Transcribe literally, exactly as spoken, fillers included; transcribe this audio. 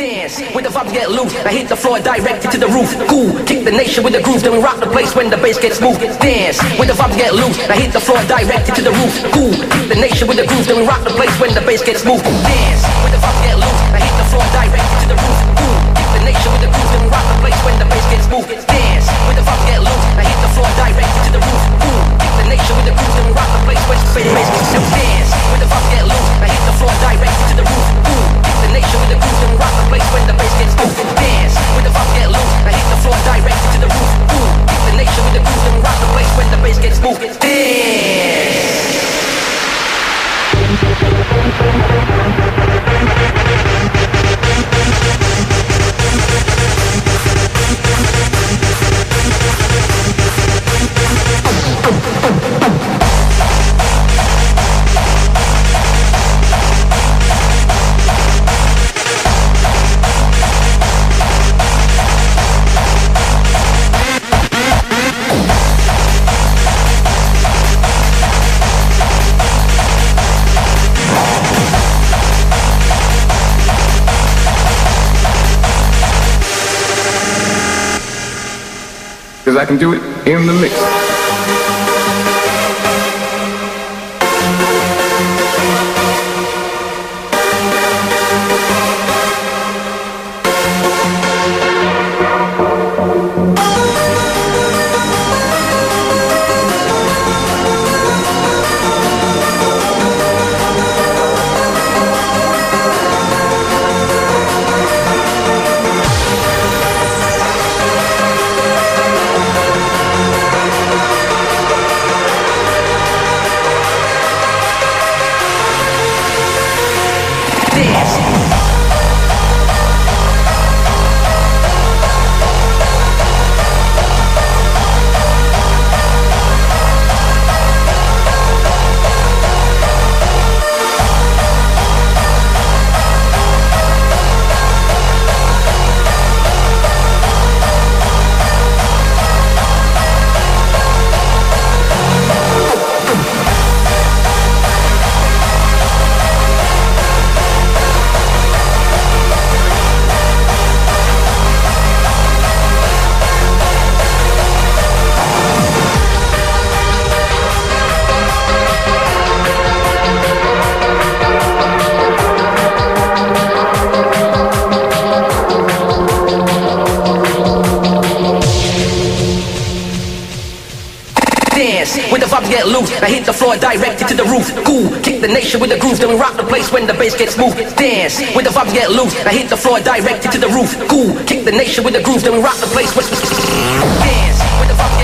Dance, when the vibes get loose, I hit the floor directed to the roof. Cool, kick the nation with the groove, then we rock the place when the bass gets smooth. Dance, when the vibes get loose, I hit the floor directed to the roof. Cool, kick the nation with the groove, then we rock the place when the bass gets smooth. Dance, when the vibes get loose, I hit the floor directed to the roof. Cool, kick the nation with the groove, then we rock the place when the bass gets smooth. Dance, when the vibes get loose, I hit the floor directed to the roof. Cool, kick the nation with the groove, then we rock the place when the bass gets smooth. Dance, when the vibes get loose, I hit the floor directed to the roof. Cool, kick the nation with the groove, then we rock the place when the bass gets smooth. Dance, when the vibes get loose, I hit the floor directed to the roof. Cool, kick the nation with the groove, then we rock the place when the bass gets smooth. Dance. Because I can do it in the mix. When the vibes get loose, I hit the floor directed to the roof. Cool, kick the nation with the groove, then we rock the place when the bass gets smooth. Dance, when the vibes get loose, I hit the floor directed to the roof. Cool, kick the nation with the groove, then we rock the place when dance, when the vibes get